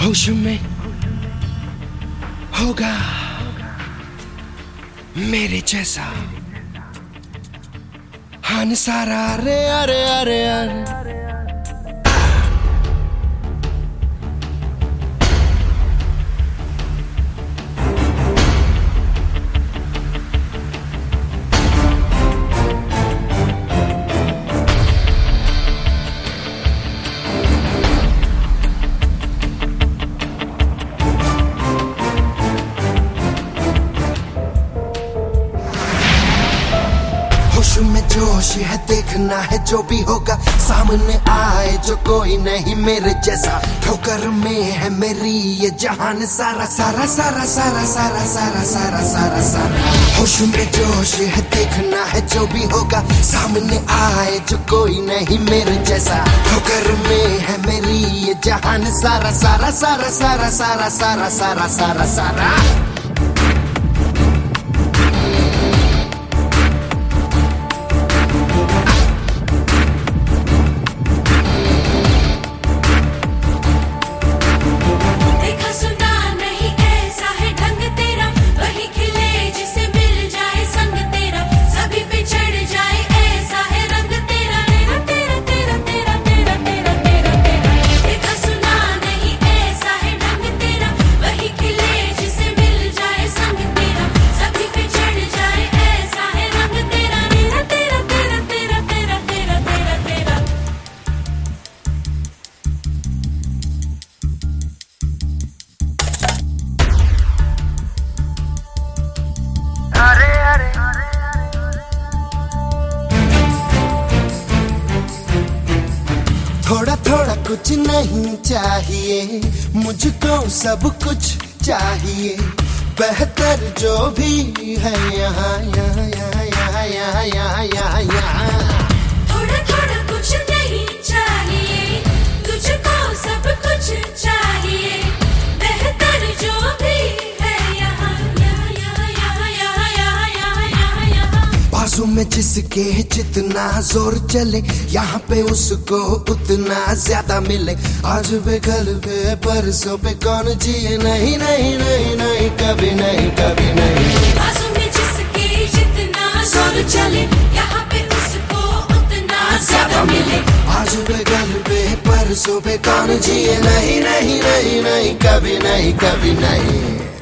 होश में होगा मेरे जैसा हान सारा। अरे अरे अरे अरे होश में जोश है, देखना है जो भी होगा सामने आए जो कोई नहीं मेरे जैसा। ठोकर में है मेरी ये जहान सारा सारा सारा सारा सारा सारा सारा सारा सारा। होश में जोश है, देखना है जो भी होगा सामने आए जो कोई नहीं मेरे जैसा। ठोकर में है मेरी ये जहान सारा सारा सारा सारा सारा सारा सारा सारा सारा। थोड़ा थोड़ा कुछ नहीं चाहिए मुझको, सब कुछ चाहिए बेहतर जो भी है यहाँ यहाँ यहाँ यहाँ यहाँ यहाँ यहाँ यहाँ। थोड़ा थोड़ा कुछ नहीं चाहिए तुझको, सब कुछ चाहिए बेहतर जो भी है यहाँ यहाँ यहाँ यहाँ यहाँ यहाँ यहाँ यहाँ यहाँ। बाजू में जिसके जितना जोर चले यहाँ पे उसको उतना ज्यादा मिले। आज पे कल पे परसों पे कौन जिए नहीं नहीं नहीं नहीं कभी नहीं कभी नहीं। बाजू में जिसके जितना जोर चले यहाँ पे उसको उतना ज्यादा मिले। आज पे कल पे परसों पे कौन जिए नहीं नहीं नहीं नहीं कभी नहीं कभी नहीं।